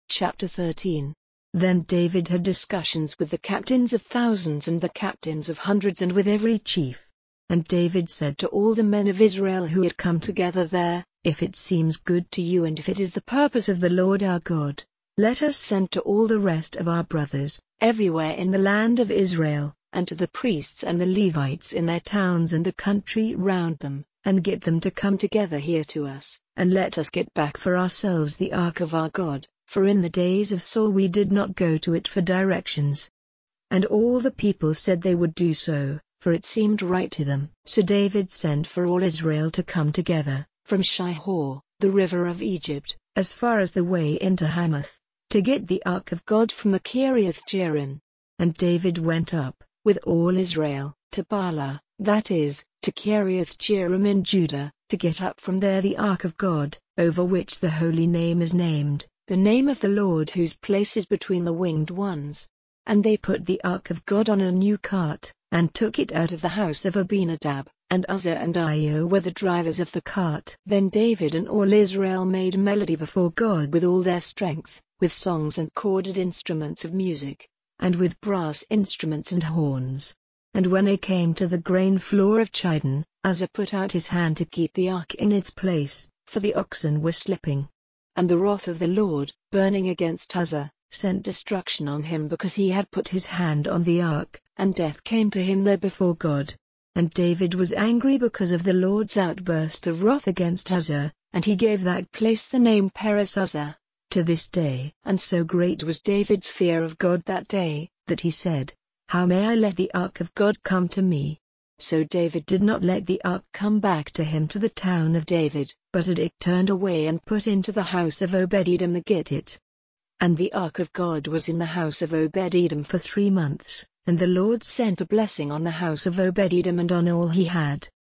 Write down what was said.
Chapter 13. Then David had discussions with the captains of thousands and the captains of hundreds and with every chief. And David said to all the men of Israel who had come together there, "If it seems good to you and if it is the purpose of the Lord our God, let us send to all the rest of our brothers, everywhere in the land of Israel, and to the priests and the Levites in their towns and the country round them, and get them to come together here to us, and let us get back for ourselves the ark of our God, for in the days of Saul we did not go to it for directions." And all the people said they would do so, for it seemed right to them. So David sent for all Israel to come together, from Shihor, the river of Egypt, as far as the way into Hamath, to get the ark of God from the Kiriath Jearim. And David went up, with all Israel, to Baalah, that is, to Kiriath Jearim in Judah, to get up from there the ark of God, over which the holy name is named, the name of the Lord whose place is between the winged ones. And they put the ark of God on a new cart, and took it out of the house of Abinadab, and Uzzah and Ahio were the drivers of the cart. Then David and all Israel made melody before God with all their strength, with songs and chorded instruments of music, and with brass instruments and horns. And when they came to the grain floor of Chidon, Uzzah put out his hand to keep the ark in its place, for the oxen were slipping. And the wrath of the Lord, burning against Uzzah, sent destruction on him because he had put his hand on the ark, and death came to him there before God. And David was angry because of the Lord's outburst of wrath against Uzzah, and he gave that place the name Perez Uzzah, to this day. And so great was David's fear of God that day, that he said, "How may I let the ark of God come to me?" So David did not let the ark come back to him to the town of David, but had it turned away and put into the house of Obed-Edom the Gittite. And the ark of God was in the house of Obed-Edom for 3 months, and the Lord sent a blessing on the house of Obed-Edom and on all he had.